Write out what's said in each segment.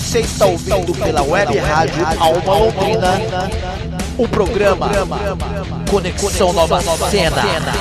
Você está ouvindo pela web rádio Alma Londrina o programa Conexão Nova Cena.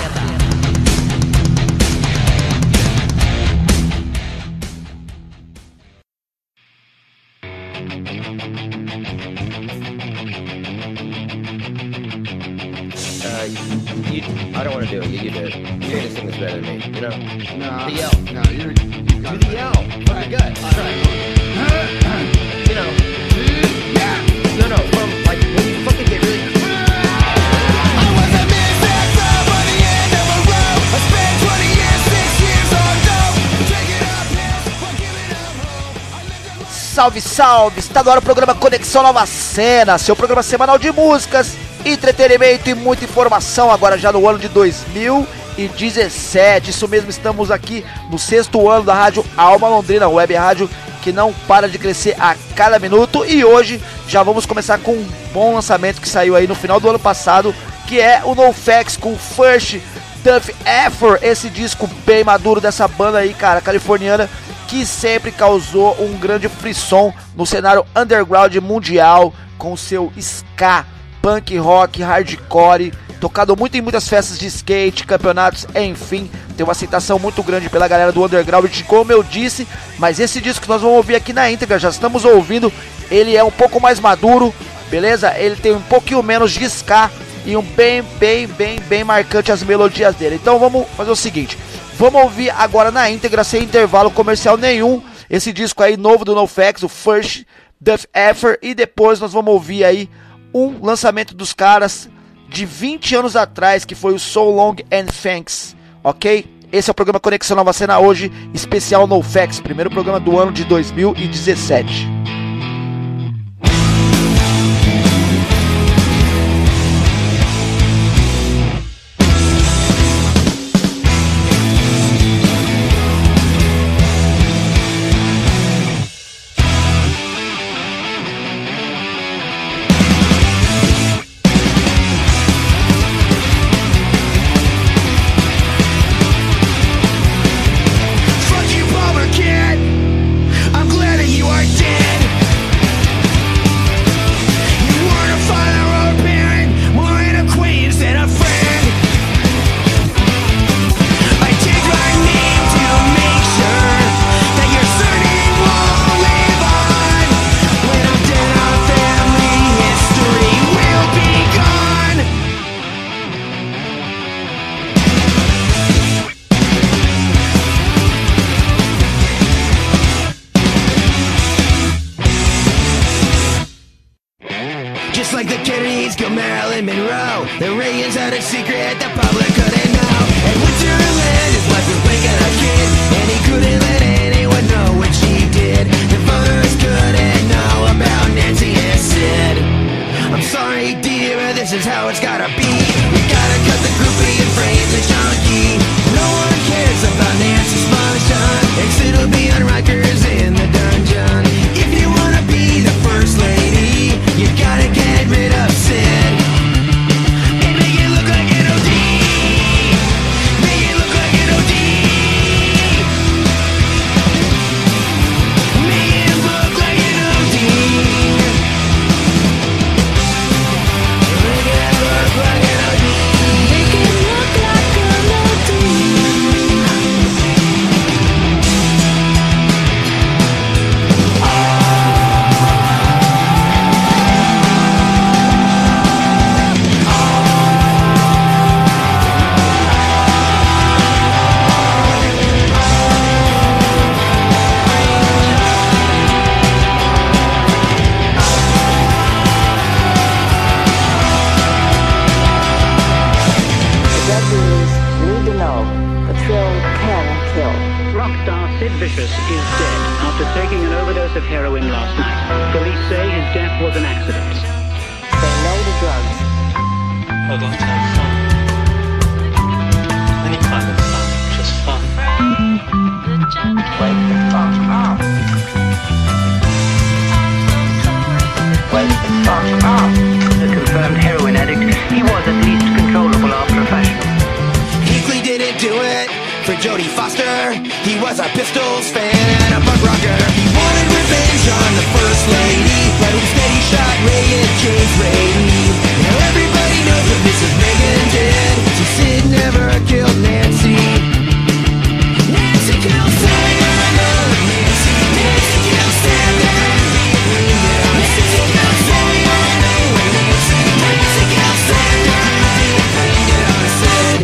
I don't want to do it. You do it. You're gonna sing this better than me. You know? No. The yell. No, you got Do the yell. Very good. All right. You know. No. From like when you fucking get really. I was a misfit by the end of a road. I spent 20 years, 6 years on dope. Taking up pills, but giving up hope. I lived a life. Salve, salve! Está no ar o programa Conexão Nova Cena, seu programa semanal de músicas, entretenimento e muita informação, agora já no ano de 2017. Isso mesmo, estamos aqui no 6º ano da rádio Alma Londrina, web rádio que não para de crescer a cada minuto. E hoje já vamos começar com um bom lançamento que saiu aí no final do ano passado, que é o NoFX com First Tough Effort, esse disco bem maduro dessa banda aí, cara, californiana, que sempre causou um grande frisson no cenário underground mundial, com seu ska, punk rock, hardcore, tocado muito em muitas festas de skate, campeonatos, enfim, tem uma aceitação muito grande pela galera do underground, como eu disse. Mas esse disco que nós vamos ouvir aqui na íntegra, já estamos ouvindo, ele é um pouco mais maduro, beleza? Ele tem um pouquinho menos de ska e um bem marcante as melodias dele. Então vamos fazer o seguinte, vamos ouvir agora na íntegra, sem intervalo comercial nenhum, esse disco aí novo do NoFX, o First Tough Effort, e depois nós vamos ouvir aí um lançamento dos caras de 20 anos atrás, que foi o So Long and Thanks, ok? Esse é o programa Conexão Nova Cena hoje, especial NoFX, primeiro programa do ano de 2017. Fuck you, Palmer Kid. I'm glad that you are dead. You weren't a father or a parent, more an acquaintance than a friend. I changed my name to make sure that your surname won't live on. When I'm dead, our family history will be gone. Just like the Kennedys killed Marilyn Monroe, the Reagans had a secret the public couldn't know. And Winterland, his wife was making a kid, and he couldn't let anyone know what she did. The voters couldn't know about Nancy and Sid. I'm sorry, dear, this is how it's gotta be. You gotta cut the groupie and frame the junkie. No one cares about Nancy's function, and Sid will be on Rikers in the dungeon. If you wanna be the first lady, you gotta get rid of Sid and make it look like an OD. Make it look like an OD. Make it look like an OD. Make it look like an OD. Make it look like an OD. Executives need to know that thrill can kill. Rock star Sid Vicious is dead after taking an overdose of heroin last night. Police say his death was an accident. Say no to drugs. I'd like to have fun. Any kind of fun, just fun. Wake the fuck up. Wake the fuck up. A confirmed heroin addict, he was at least controllable after a fashion. Hinckley didn't do it for Jodie Foster. He was a Pistols fan and a punk rocker. He wanted revenge on the first lady. Right with a steady shot, Reagan, James Brady. Now everybody knows that Mrs. Reagan did. So Sid never killed Nancy. Nancy killed Sandra. Nancy killed Sandra. Nancy killed Sandra. Nancy killed Sandra. Blamed it on Sid.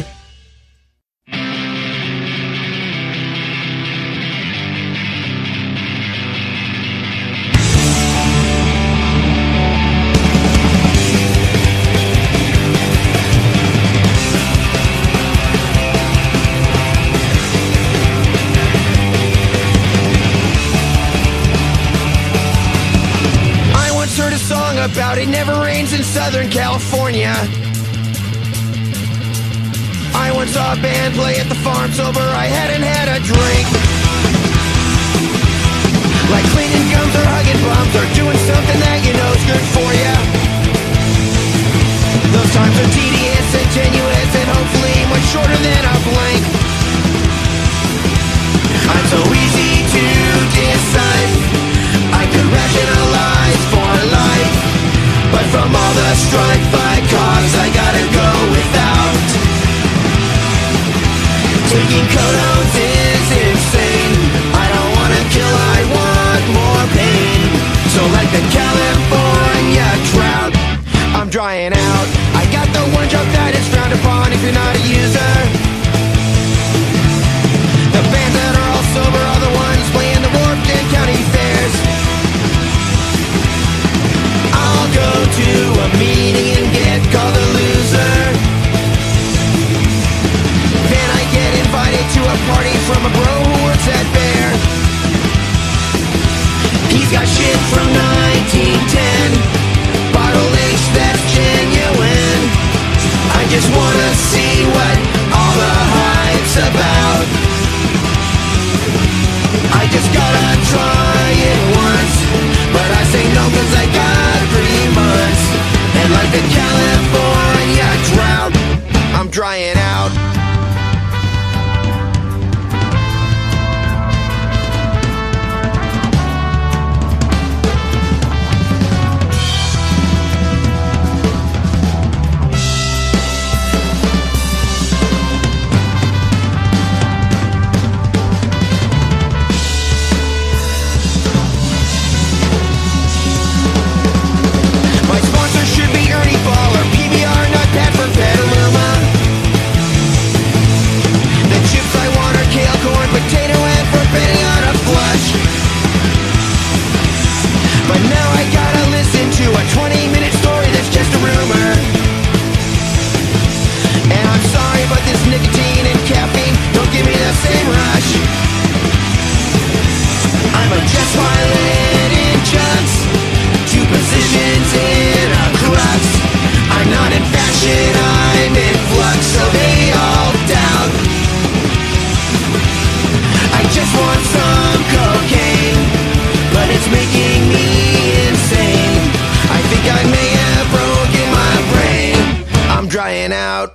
Heard a song about it never rains in Southern California. I once saw a band play at the farm sober, I hadn't had a drink. Like cleaning gums or hugging bums or doing something that you know's good for ya. Those times are tedious and tenuous and hopefully much shorter than a blink. I'm so easy to decide. I could rationalize for life, but from all the strife I cause, I gotta go without. Taking codones is insane. I don't wanna kill, I want more pain. So like the California drought, I'm drying out. I got the one job that is frowned upon if you're not a user. The bands that are all sober are the ones playing the Warpton County fairs. I'll go to a meeting and get called a loser. Then I get invited to a party from a bro who works at Bear. He's got shit from 1910, bottle H that's genuine. I just wanna see what all the hype's about. I just gotta try it once, but I say no cause I got 3 months. And like the California drought, I'm drying out. Potato and forbidding on a flush. But now I gotta listen to a 20-minute story that's just a rumor. And I'm sorry, but this nicotine and caffeine don't give me the same rush. I'm a jet pilot in chunks, 2 positions in a crux. I'm not in fashion, I'm in flux, so they all doubt. I just want some cocaine, but it's making me insane. I think I may have broken my brain. I'm drying out.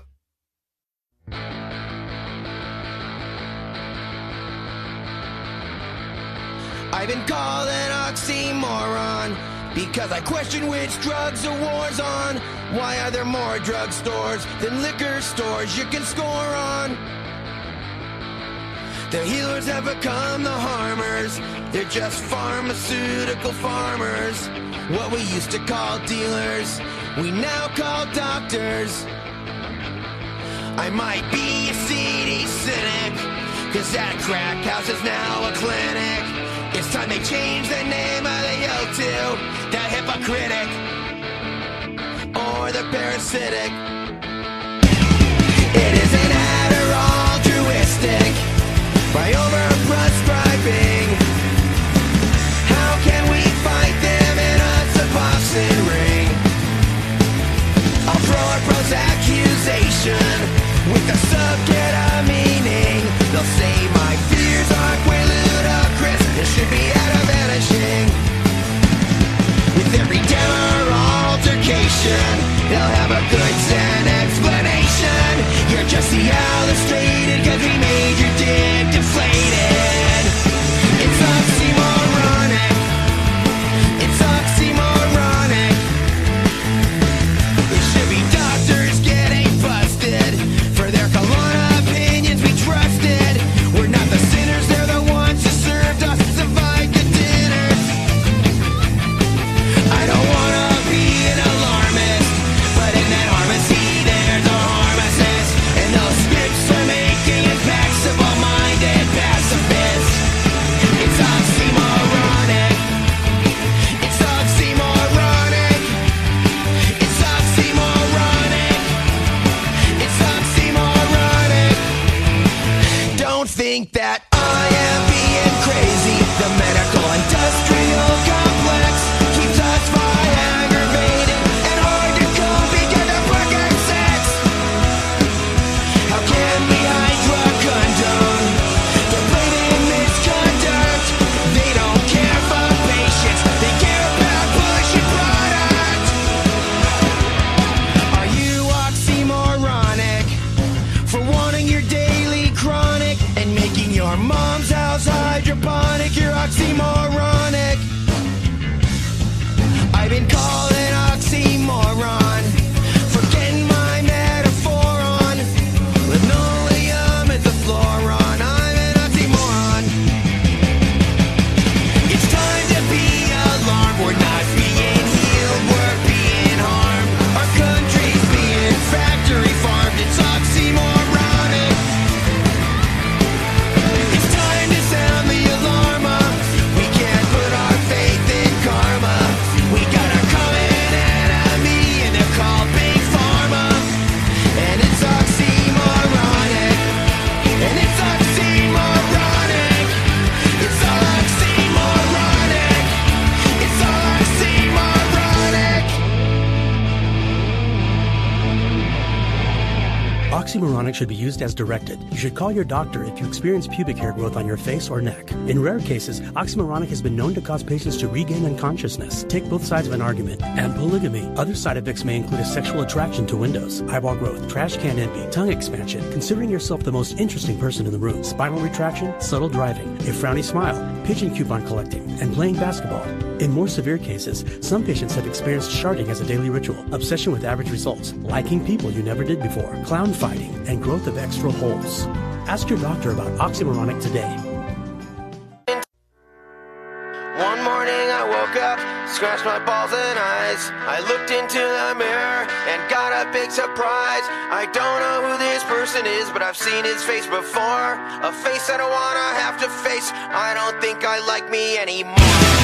I've been called an oxymoron because I question which drugs the war's on. Why are there more drugstores than liquor stores you can score on? The healers have become the harmers. They're just pharmaceutical farmers. What we used to call dealers, we now call doctors. I might be a seedy cynic, cause that crack house is now a clinic. It's time they change the name of the yo to the hypocritic or the parasitic. It isn't at or altruistic by over-prescribing. How can we fight them in a Suboxone ring? I'll throw a gross accusation with a subketamine. They'll say my fears are way ludicrous, it should be out of vanishing. With every demo or altercation, they'll have a good Zen explanation. You're just don't think that I am being crazy. The medical industrial complex keeps us far aggravated and hard to come because of fucking sex. How can we Hydra condone the blatant misconduct? They don't care for patients, they care about pushing product. Are you oxymoronic for wanting your daily chronic and making your mom's house hydroponic? You're oxymoronic. I've been called an oxymoron for getting my metaphor on linoleum at the fluoron. I'm an oxymoron. It's time to be alarmed. We're not being healed, we're being harmed. Our country's being factory farmed. It's oxymoronic. It's time to sound the alarm. We can't put our faith in karma. We got a common enemy and they're called Big Pharma. And it's oxymoronic. And it's oxymoronic. It's oxymoronic. It's oxymoronic. Oxymoronic should be used as directed. You should call your doctor if you experience pubic hair growth on your face or neck. In rare cases, oxymoronic has been known to cause patients to regain unconsciousness, take both sides of an argument, and polygamy. Other side effects may include a sexual attraction to windows, eyeball growth, trash can envy, tongue expansion, considering yourself the most interesting person in the room, spinal retraction, subtle driving, a frowny smile, pigeon coupon collecting, and playing basketball. In more severe cases, some patients have experienced sharding as a daily ritual, obsession with average results, liking people you never did before, clown fighting, and growth of extra holes. Ask your doctor about oxymoronic today. One morning I woke up, scratched my balls and eyes. I looked into the mirror and got a big surprise. I don't know who this person is, but I've seen his face before. A face I don't wanna have to face. I don't think I like me anymore.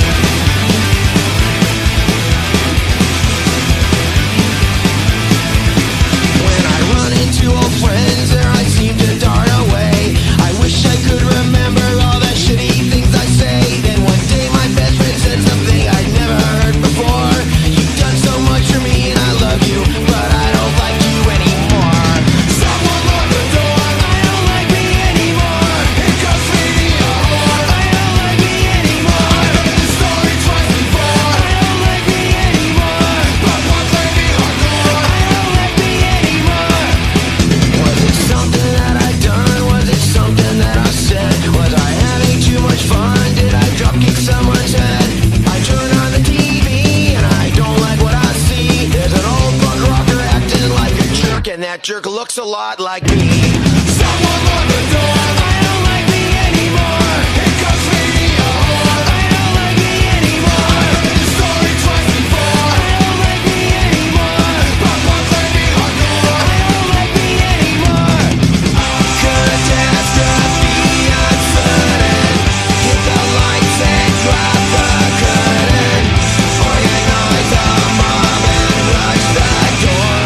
When I run into old friends, their eyes seem to dart away. I wish I could remember all the shitty things I say. Then one day my best friend said something I'd never heard before. You've done so much for me and I love you, but I don't like you anymore. Someone lock the door. I don't like me anymore. It comes me a whore. I don't like me anymore. I've heard the story twice before. I don't like me anymore. But one play me hardcore. I don't like me anymore. Was it something that I done? Was it something that I said? Was I having too much fun? Did I drop kick someone's head? I turn on the TV and I don't like what I see. There's an old punk rocker acting like a jerk, and that jerk looks a lot like me. Someone lock the door. I don't like me anymore. It comes me a whore. I don't like me anymore. I've heard the story twice before. I don't like me anymore. But one play me hardcore. I don't like me anymore. Catastrophe uncertain. Hit the lights and drop the curtain. Organize a mob and rush the door.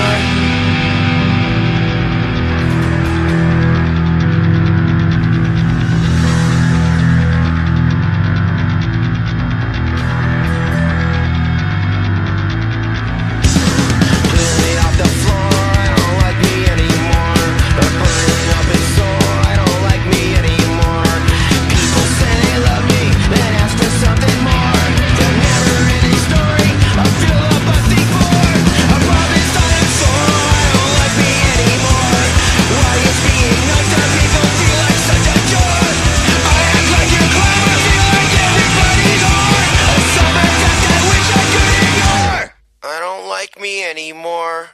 Clear me off the floor. I don't like me anymore. The burning up is sore. I don't like me anymore. People say they love me, then ask for something more. The never-ending story of fill up a C4. A promised dinosaur. I don't like me anymore. Why is being nice to people feel like such a chore? I act like your clown. I feel like everybody's whore. A summer test I wish I could ignore. I don't like me anymore.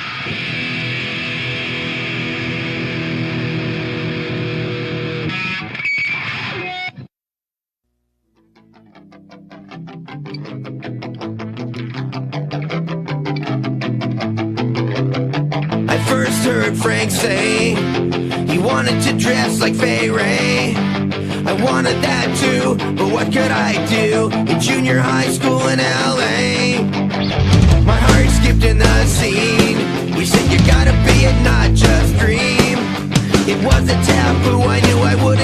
I first heard Frank say he wanted to dress like Fay Ray. I wanted that too, but what could I do in junior high school in LA? My heart skipped in the scene. We said you gotta be it, not just dream. It was a taboo, I knew I would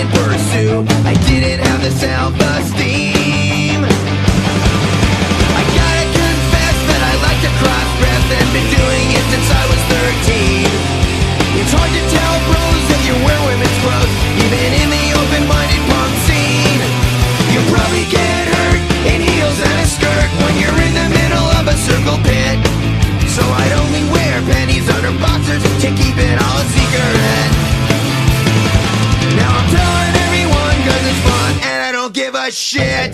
to. I didn't have the self-esteem. I gotta confess that I like to cross breath and been doing it since I was 13. It's hard to tell, bros, if you wear women's clothes, even in the open-minded punk scene. You probably get hurt in heels and a skirt when you're in the middle of a circle pit. So I'd only wear panties under boxers to keep it all a secret. Now I'm telling everyone 'cause it's fun and I don't give a shit.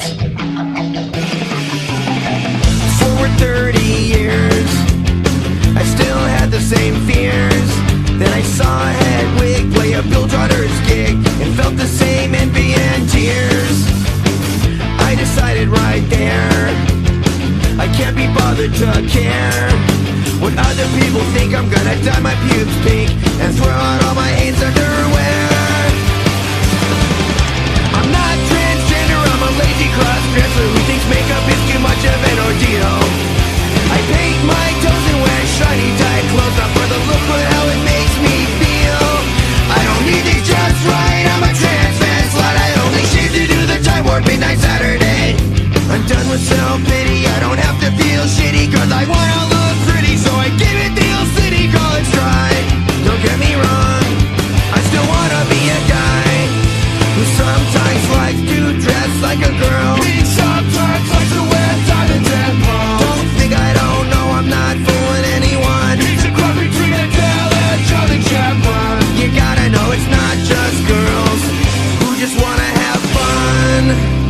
For 30 years I still had the same fears. Then I saw Hedwig play a Bill Trotter's gig and felt the same envy and tears. I decided right there I can't be bothered to care what other people think. I'm gonna dye my pubes pink and throw out all my AIDS underwear. I'm not transgender, I'm a lazy cross-dresser who thinks makeup is too much of an ordeal. I paint my toes and wear shiny tight clothes, not for the look but how it makes me feel. I don't need these just right, I'm a trans man slut. I only shave to do the Time Warp Midnight Saturday. I'm done with self-pity, I don't have to feel shitty 'cause I wanna look pretty, so I give it the old city college try. Don't get me wrong, I still wanna be a guy who sometimes likes to dress like a girl. He sometimes likes to wear diamonds and pearls. Don't think I don't know, I'm not fooling anyone. He's a cross between Adele and Charlie Chaplin. You gotta know it's not just girls who just wanna have fun.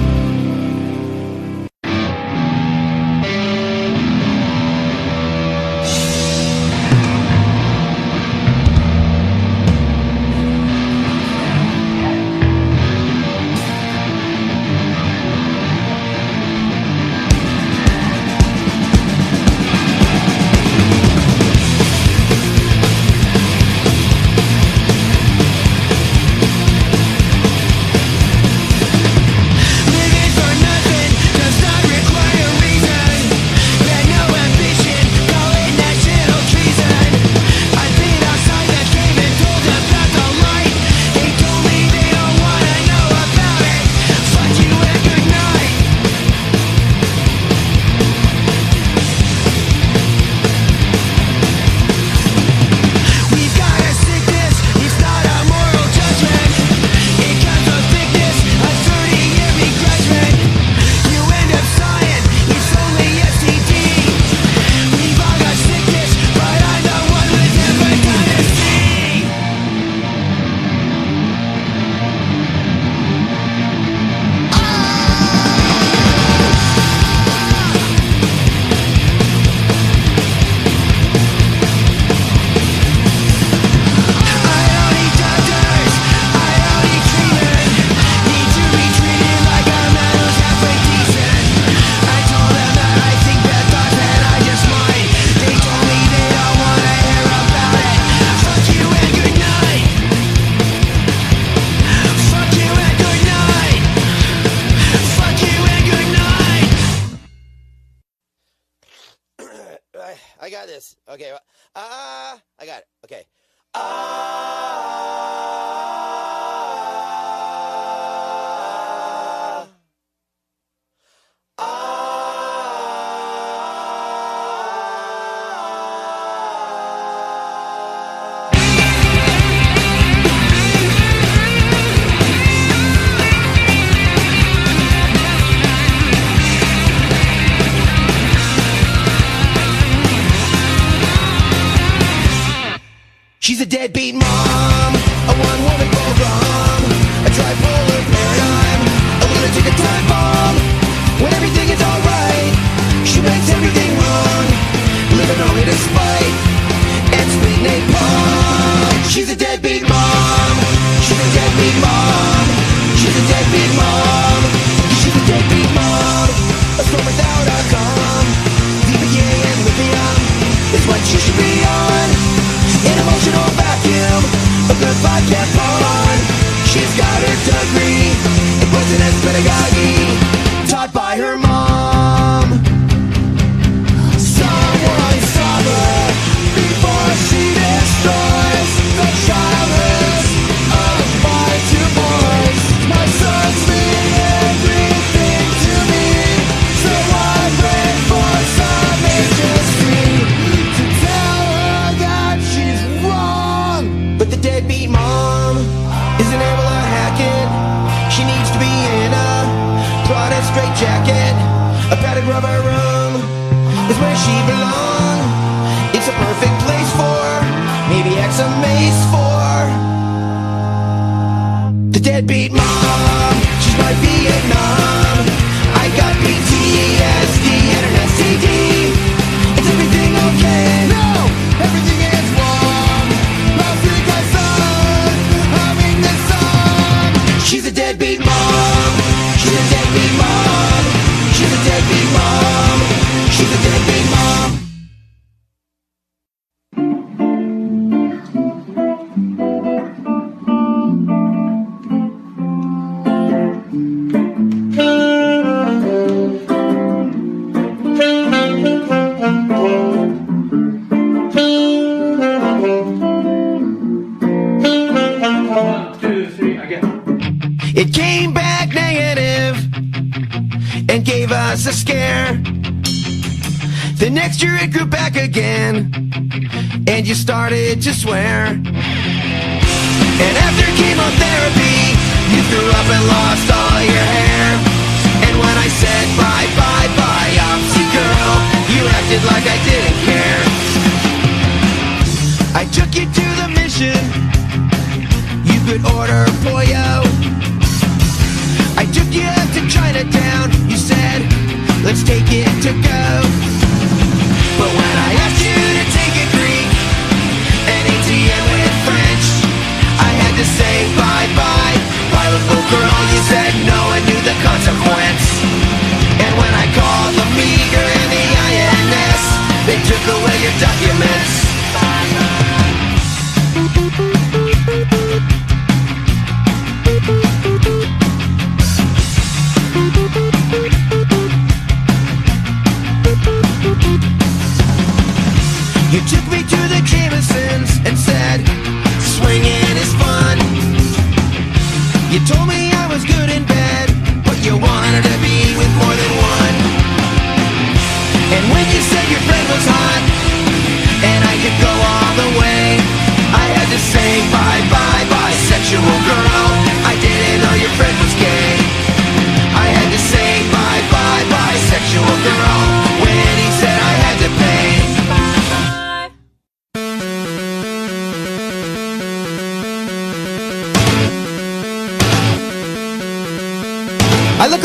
I got this. Okay. I got it. Okay. She's a deadbeat mom, a one-woman program, a tripolar paradigm, a lunatic, a time bomb. When everything is alright, she makes everything wrong, living only to spite and spit napalm. She's a deadbeat mom, she's a deadbeat mom, she's a deadbeat mom, she's a deadbeat mom. A storm without a calm, DBA and lithium is what you should be on. An emotional vacuum jacket, a padded rubber room is where she belongs. It's a perfect place for maybe X some mace for the deadbeat mom. She's my Vietnam. I got PTSD and an STD. Is everything okay? No, everything is wrong. Last week I sang, humming this song. She's a deadbeat mom. She's a deadbeat mom. She's a deadbeat mom. She's a deadbeat mom. It came back negative and gave us a scare. The next year it grew back again and you started to swear. And after chemotherapy you threw up and lost all your hair. And when I said bye bye biopsy girl, you acted like I didn't care. I took you to the mission. You could order pollo. I took you out to Chinatown. You said, let's take it to go. But when I asked you to take a Greek and ATM with French, I had to say bye-bye. Bilingual girl, you said no and knew the consequence. And when I called the meager and the INS, they took away your documents. You took me to the Jamesons and said, swinging is fun. You told me I was good in bed, but you wanted to be with more than one. And when you said your friend was hot, and I could go all the way, I had to say bye-bye, bisexual girl. I didn't know your friend was gay. I had to say bye-bye, bisexual girl, when he said I had to pay. I look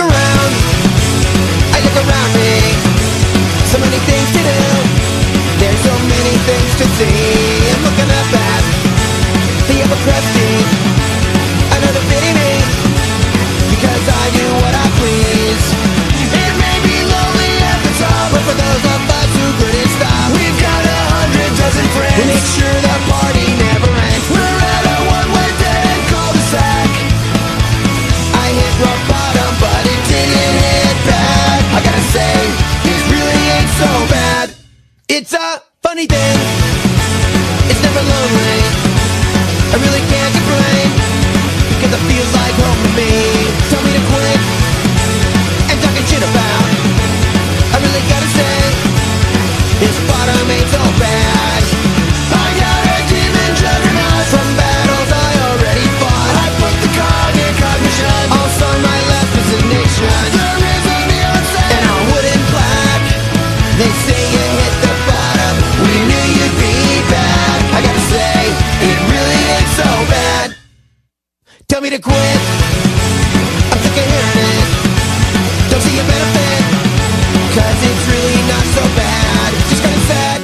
around me, so many things to do. There's so many things to see. I'm looking up at the upper crusty. I know the pity me, because I do what I please. It may be lonely at the top, but for those of us who couldn't stop, we've got 100 dozen friends. We make sure the party never ends. We're at a one-way dead cul-de-sac. I hit rock bottom, but it didn't hit bad. I gotta say, it really ain't so bad. It's a funny thing, it's never lonely. I really can't complain, cause it feels like home to me. Tell me to quit and talking shit about. I really gotta say, this bottom ain't so bad. I got a demon juggernaut from battles I already fought. I put the cog in cognition, also my last resignation. There is a neon sign and a wooden plaque. They say you hit the bottom, we knew you'd be back. I gotta say, it really ain't so bad. Tell me to quit, I'm sick of hearing it. Don't see a benefit, cause it's really not so bad. Just kinda sad.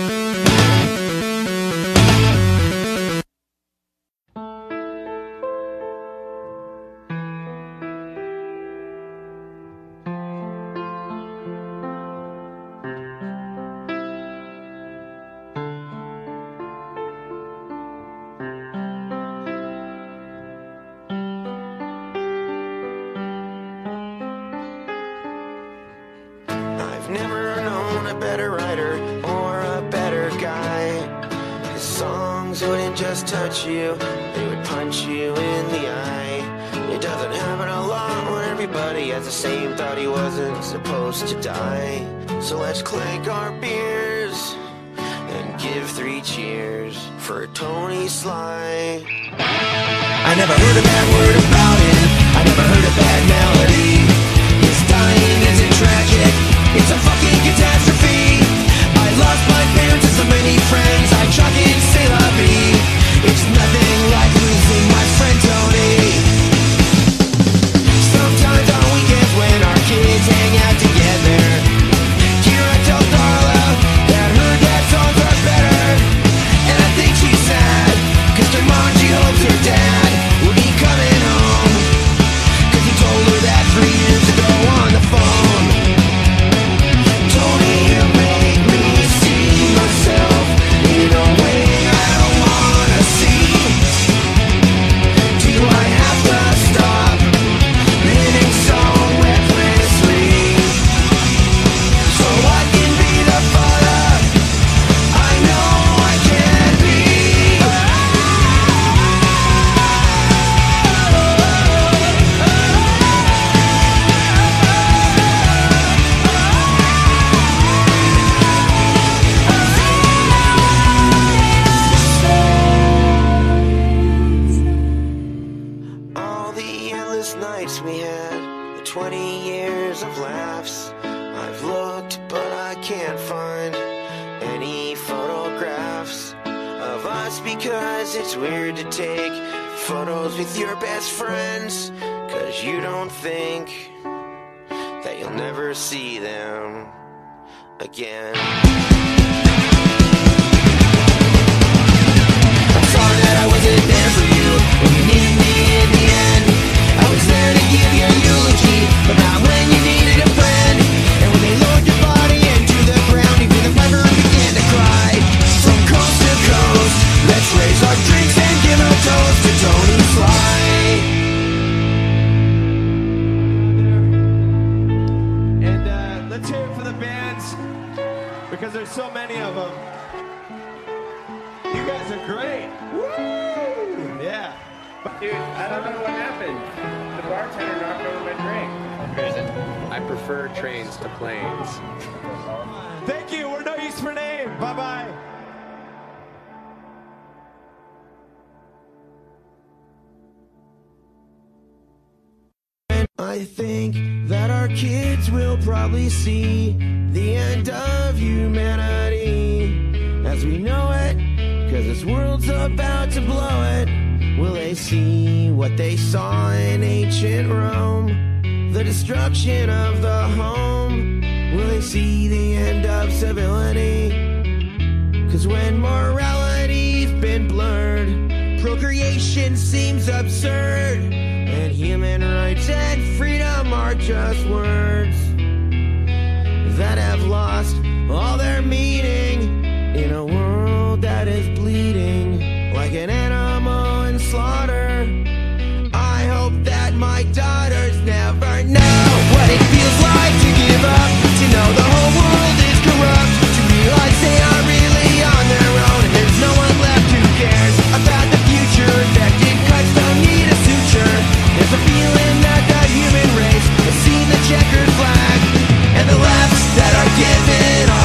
I've never known a better writer or a better guy. His songs wouldn't just touch you, they would punch you in the eye. It doesn't happen a lot when everybody has the same thought he wasn't supposed to die. So let's clink our beers and give 3 cheers for Tony Sly. I never heard a bad word about him, I never heard a bad melody. His time countless nights we had, the 20 years of laughs. I've looked, but I can't find any photographs of us, because it's weird to take photos with your best friends, 'cause you don't think that you'll never see them again. I'm sorry that I wasn't there for you when you needed me in the end. I was there to give you a eulogy, but not when you needed a friend. And when they lowered your body into the ground, even the river began to cry. From coast to coast, let's raise our drinks and give a toast to Tony Sly. And let's hear it for the bands, because there's so many of them. You guys are great. Woo! Yeah. Dude, I don't know what happened. The bartender knocked over my drink. I prefer trains to planes. Thank you. We're no use for name. Bye-bye. I think that our kids will probably see the end of humanity as we know it, 'cause this world's about to blow it. Will they see what they saw in ancient Rome, the destruction of the home? Will they see the end of civility? 'Cause when morality's been blurred, procreation seems absurd, and human rights and freedom are just words that have lost all their meaning in a world that is bleeding like an animal in slaughter. I hope that my daughters never know what it feels like to give up, to know the whole world is corrupt, to realize they are really on their own and there's no one left who cares about the future. Infected cuts don't need a suture. There's a feeling that the human race has seen the checkered flag, and the laughs that are given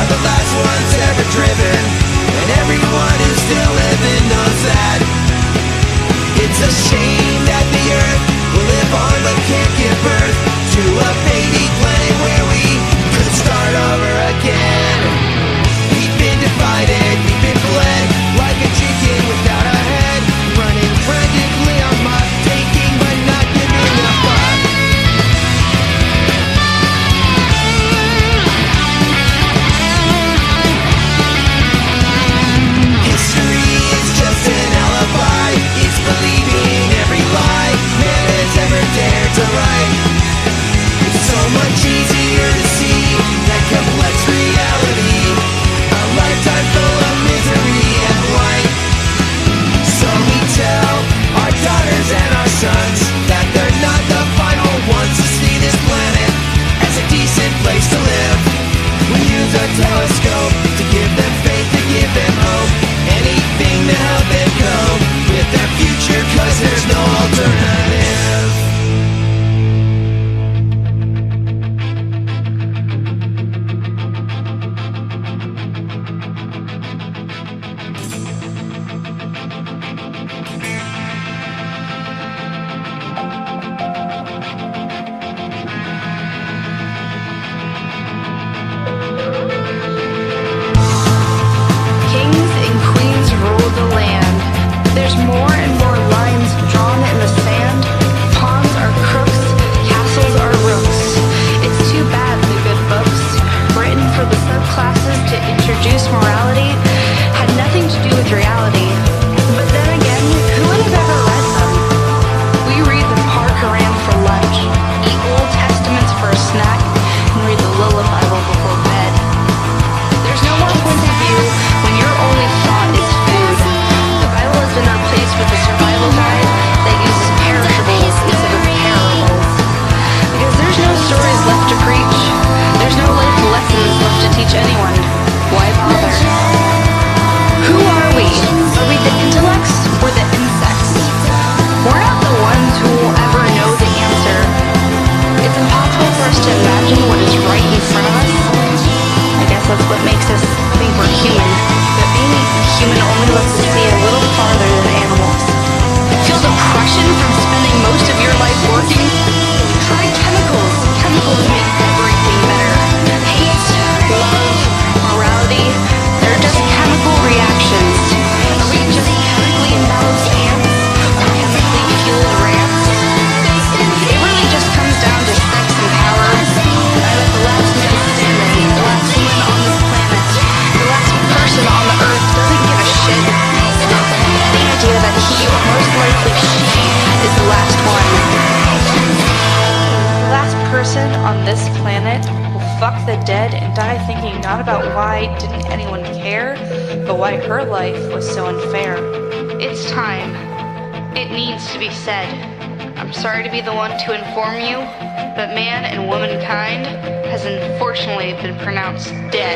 planet will fuck the dead and die thinking not about why didn't anyone care, but why her life was so unfair. It's time. It needs to be said. I'm sorry to be the one to inform you, but man and womankind has unfortunately been pronounced dead.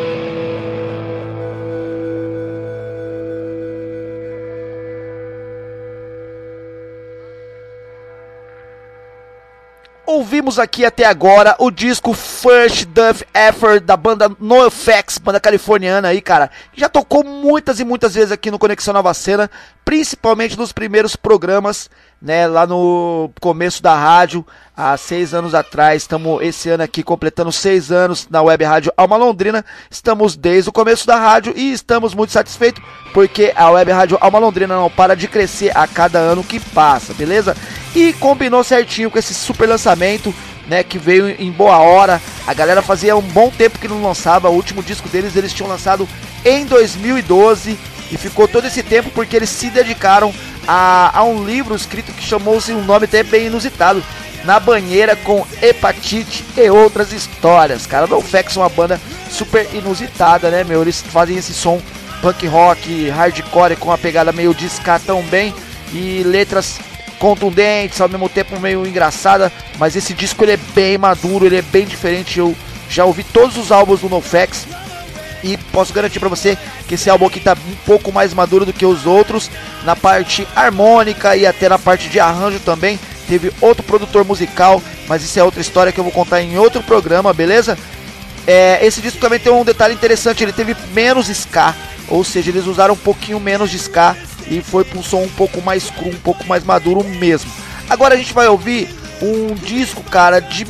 Ouvimos aqui até agora o disco First Death Effort da banda NoFX, banda californiana aí, cara. Já tocou muitas e muitas vezes aqui no Conexão Nova Cena, principalmente nos primeiros programas, né, lá no começo da rádio, há 6 anos atrás. Estamos esse ano aqui completando 6 anos na Web Rádio Alma Londrina. Estamos desde o começo da rádio e estamos muito satisfeitos porque a Web Rádio Alma Londrina não para de crescer a cada ano que passa, beleza? E combinou certinho com esse super lançamento, né, que veio em boa hora. A galera fazia um bom tempo que não lançava. O último disco deles eles tinham lançado em 2012 e ficou todo esse tempo porque eles se dedicaram a um livro escrito que chamou-se um nome até bem inusitado: Na Banheira com Hepatite e Outras Histórias. Cara, NoFX é uma banda super inusitada, né, meu? Eles fazem esse som punk rock, hardcore com uma pegada meio de ska também e letras contundentes, ao mesmo tempo meio engraçada, mas esse disco ele é bem maduro, ele é bem diferente. Eu já ouvi todos os álbuns do NoFX e posso garantir pra você que esse álbum aqui tá um pouco mais maduro do que os outros, na parte harmônica e até na parte de arranjo também. Teve outro produtor musical, mas isso é outra história que eu vou contar em outro programa, beleza? Esse disco também tem um detalhe interessante, ele teve menos ska, ou seja, eles usaram um pouquinho menos de ska e foi para um som um pouco mais cru, um pouco mais maduro mesmo. Agora a gente vai ouvir um disco, cara, de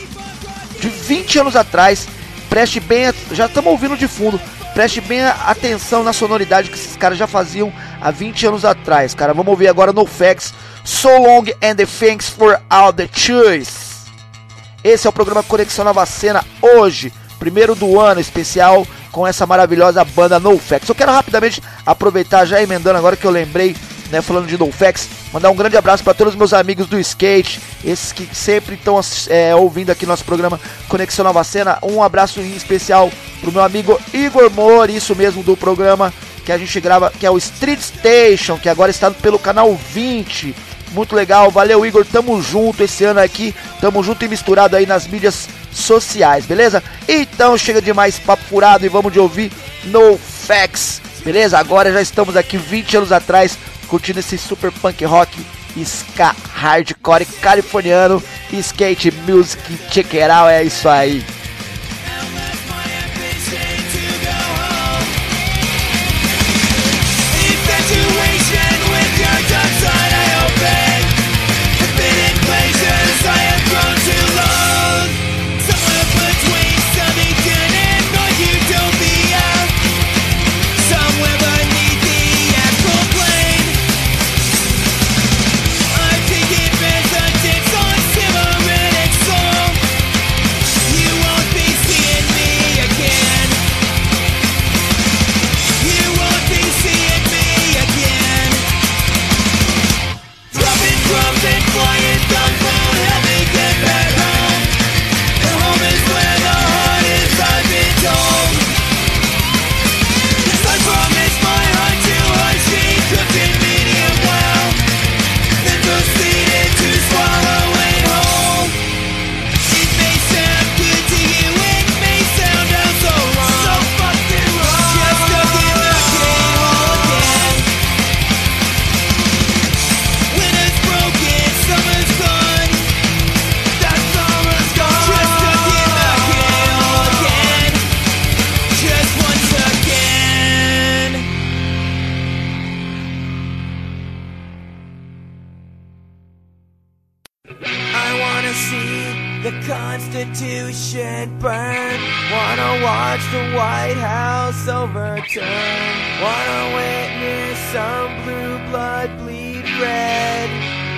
20 anos atrás. Preste bem, já estamos ouvindo de fundo, preste bem atenção na sonoridade que esses caras já faziam há 20 anos atrás, cara. Vamos ouvir agora NoFX, So Long and the Thanks for All the Choice. Esse é o programa Conexão Nova Cena, hoje, primeiro do ano, especial com essa maravilhosa banda NoFX. Eu quero rapidamente aproveitar, já emendando agora que eu lembrei, né, falando de NoFX, mandar um grande abraço para todos os meus amigos do skate, esses que sempre estão ouvindo aqui nosso programa Conexão Nova Cena. Um abraço em especial pro meu amigo Igor Mori, isso mesmo, do programa que a gente grava, que é o Street Station, que agora está pelo canal 20. Muito legal, valeu Igor, tamo junto esse ano aqui, tamo junto e misturado aí nas mídias sociais, beleza? Então chega de mais papo furado e vamos de ouvir NoFX, beleza? Agora já estamos aqui 20 anos atrás, curtindo esse super punk rock, ska, hardcore, californiano, skate music, check it out, é isso aí. Constitution burn. Wanna watch the White House overturn. Wanna witness some blue blood bleed red.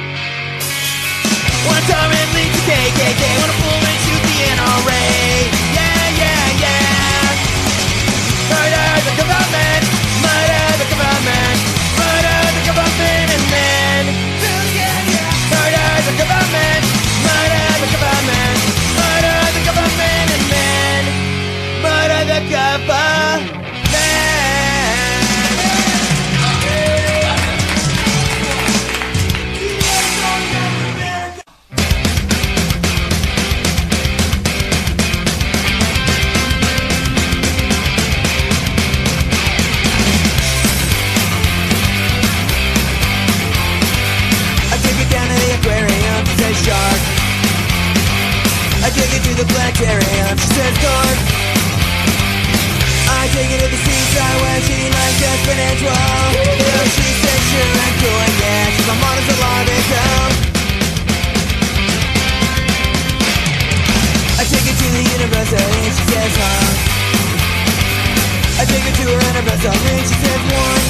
Wanna turn and lead the KKK. Wanna pull and shoot the NRA. Yeah, yeah, yeah. Murder the government. Murder the government. Murder the government and then murder the government. Murder the government. Murder the government. cherry up, she says corn. I take her to the seaside where she likes that spinach roll. You know, she said sure I'm going, yeah, she's my monosyllabic girl. I take her to the university, she says I take her to her anniversary, she says one.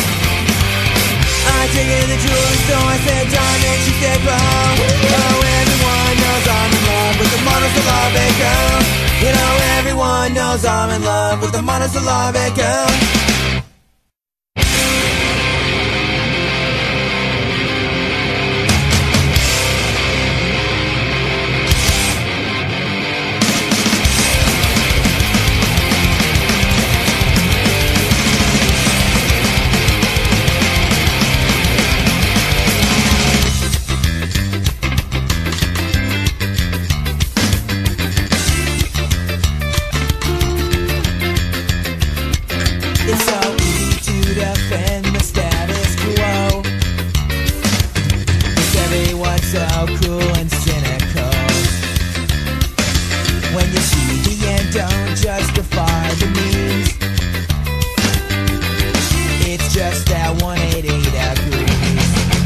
I take her to the jewelry store, I said diamond, she said wrong. Oh, everyone knows I'm in love with the monosyllabic girl. You know, everyone knows I'm in love with the monosyllabic girl. It's so easy to defend the status quo, 'cause everyone's so cruel and cynical. When you see the end, don't justify the means. It's just that 180 degrees.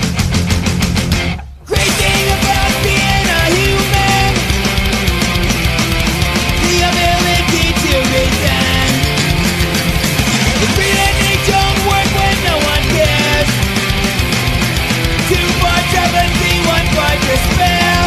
Great thing about being a human, the ability to reason. The pretending don't work when no one cares. 2 parts empathy, 1 part despair.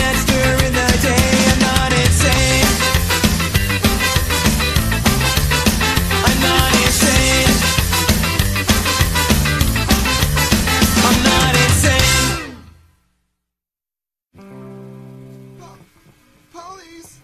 minutes during the day. I'm not insane. I'm not insane. I'm not insane. Police.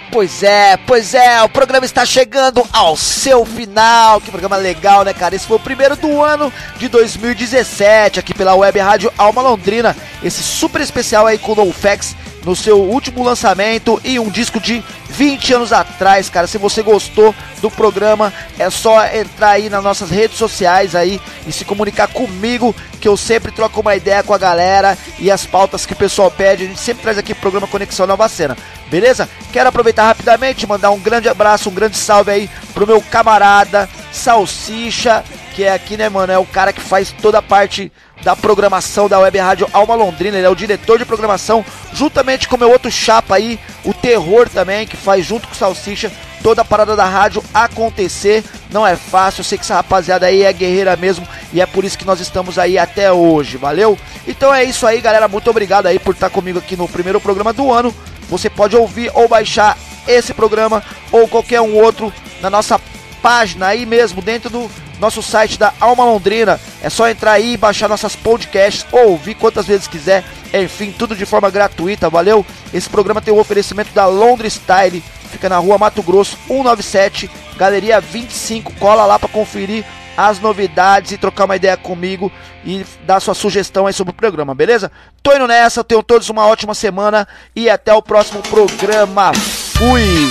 Pois é, o programa está chegando ao seu final. Que programa legal, né, cara? Esse foi o primeiro do ano de 2017 aqui pela Web Rádio Alma Londrina. Esse super especial aí com o NoFX no seu último lançamento e um disco de 20 anos atrás, cara. Se você gostou do programa, é só entrar aí nas nossas redes sociais aí e se comunicar comigo, que eu sempre troco uma ideia com a galera e as pautas que o pessoal pede. A gente sempre traz aqui o programa Conexão Nova Cena, beleza? Quero aproveitar rapidamente, mandar um grande abraço, um grande salve aí pro meu camarada Salsicha, que é aqui, né, mano, é o cara que faz toda a parte da programação da Web Rádio Alma Londrina. Ele é o diretor de programação, juntamente com o meu outro chapa aí, o Terror também, que faz junto com o Salsicha toda a parada da rádio acontecer. Não é fácil, eu sei que essa rapaziada aí é guerreira mesmo, e é por isso que nós estamos aí até hoje, valeu? Então é isso aí, galera, muito obrigado aí por estar comigo aqui no primeiro programa do ano. Você pode ouvir ou baixar esse programa ou qualquer um outro na nossa página aí mesmo, dentro do nosso site da Alma Londrina. É só entrar aí e baixar nossas podcasts ou ouvir quantas vezes quiser. Enfim, tudo de forma gratuita, valeu? Esse programa tem o oferecimento da Londres Style, fica na rua Mato Grosso 197, Galeria 25. Cola lá pra conferir as novidades e trocar uma ideia comigo e dar sua sugestão aí sobre o programa, beleza? Tô indo nessa, tenham todos uma ótima semana e até o próximo programa. Fui!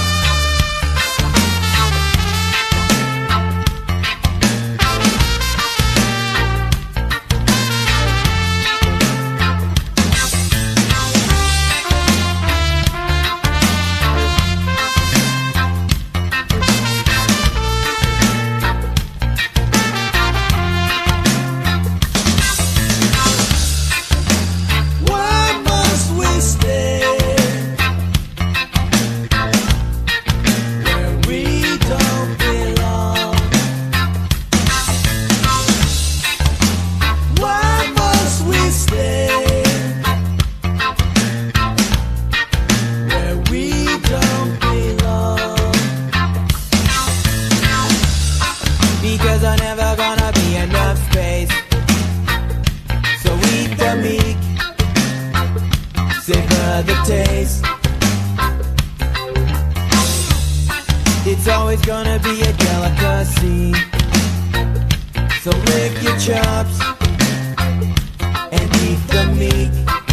It's always gonna be a delicacy, so lick your chops and eat the meat.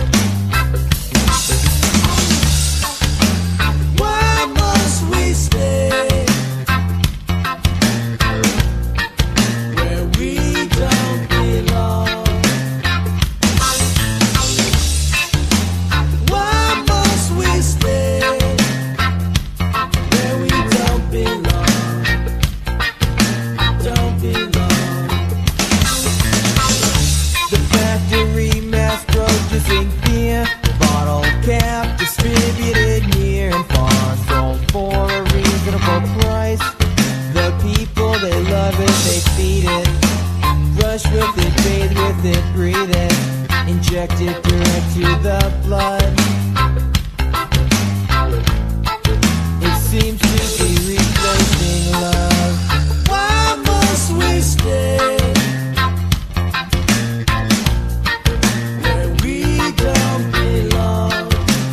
Why must we stay where we don't belong? Why must we stay where we don't belong? Don't belong. The factory mass producing beer, bottle cap distributed near and far, sold for a reasonable price. The people, they love it, they feed it, brush with it, bathe with it, breathe it, inject it direct to the blood. It seems to be replacing love. Why must we stay where we don't belong?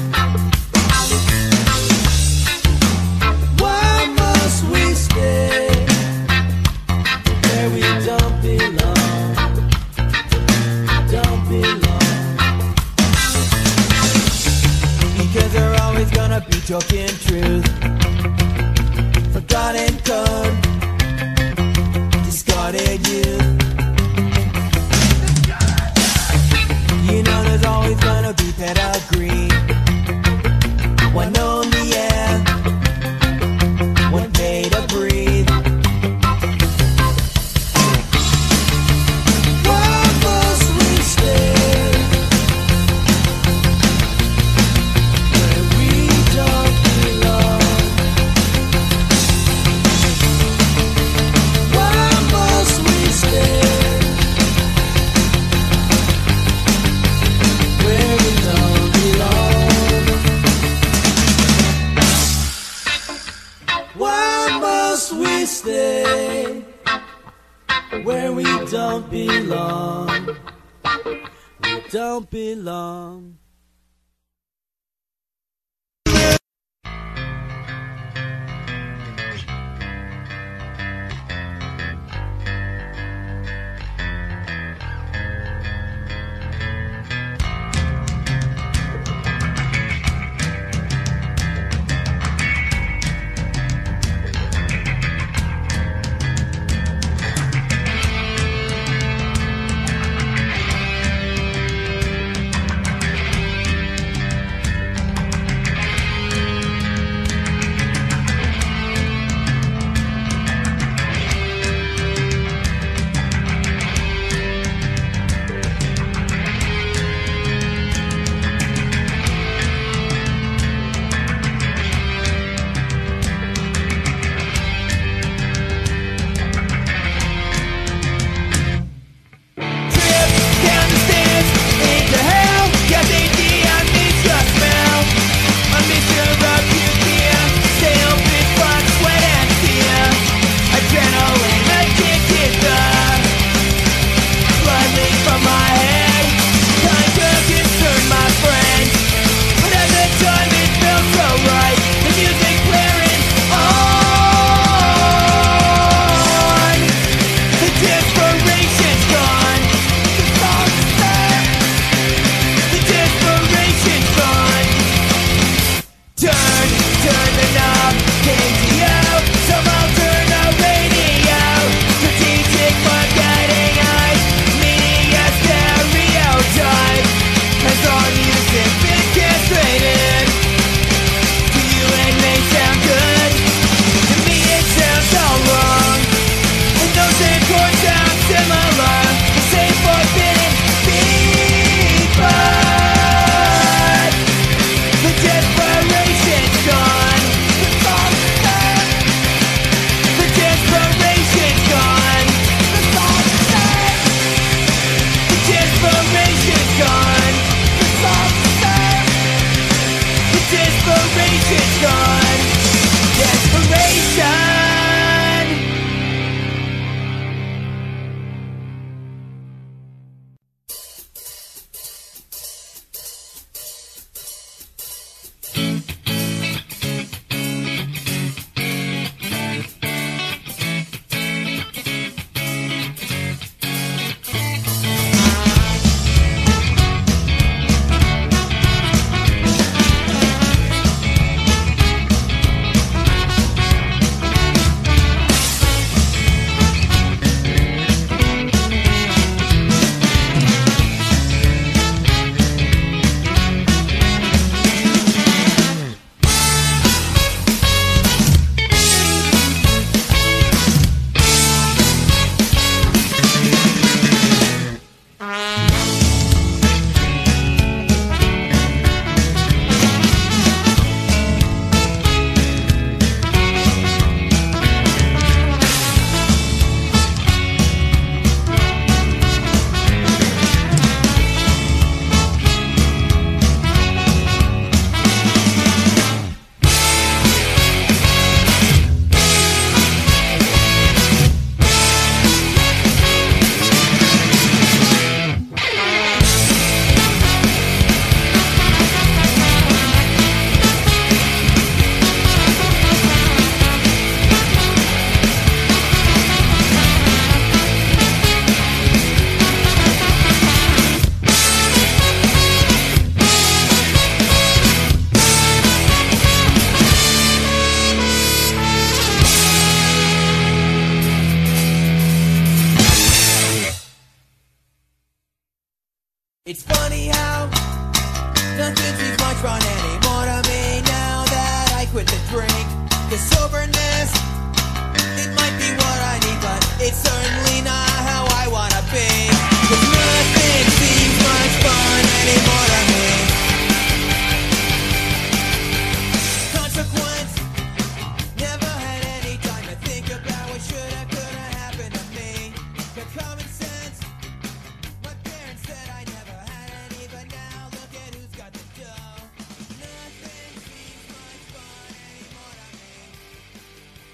Why must we stay where we don't belong? Don't belong. Because they're always gonna be talking truth, forgotten code, discarded youth. You know there's always gonna be pedigree, one known the air, one made to breathe. Why must we stay where we don't belong? Why must we stay where we don't belong? Why must we stay where we don't belong? We don't belong. It's funny how nothing seems much fun anymore to me now that I quit the drink. The soberness, it might be what I need, but it's certainly not how I wanna be. 'Cause nothing seems much fun anymore to me. Consequence, never had any time to think about what shoulda, coulda happened to me. The common